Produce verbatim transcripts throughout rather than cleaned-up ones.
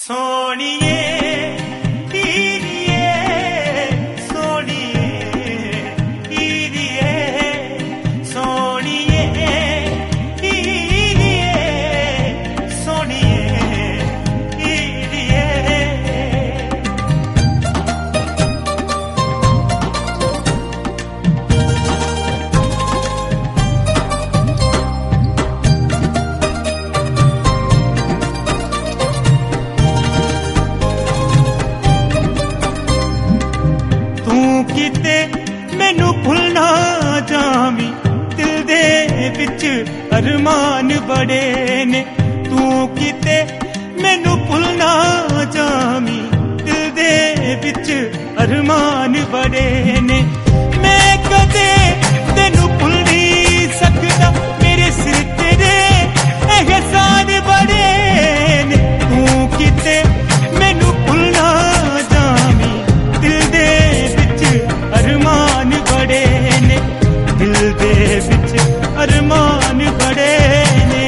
सोनिए हीरिए सोनिए हीरिए सोनिए हीरिए सोनिए हीरिए किते मैनू भुलना जावी दिल दे विच अरमान बड़े ने तू किते मैनू भुलना जावी दिल दे विच अरमान बड़े ने मैं कदे तेनू भुल नहीं सकदा मेरे सिर तेरे एहसान बड़े ने तू किते मैनू भुलना जावी दिल दे अरमान बड़े ने दिल दे विच अरमान बड़े ने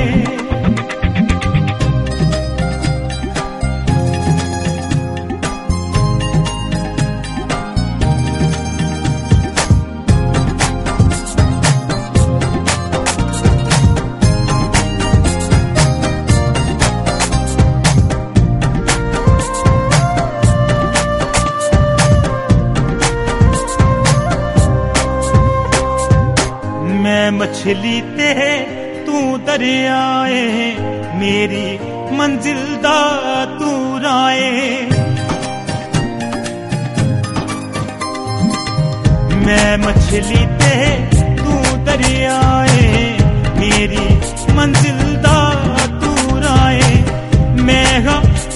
मैं मछली ते तू दरियाए मेरी मंजिल दा तू राए मैं मछली ते तू दरियाए मेरी मंजिल दा तू राए मैं हाँ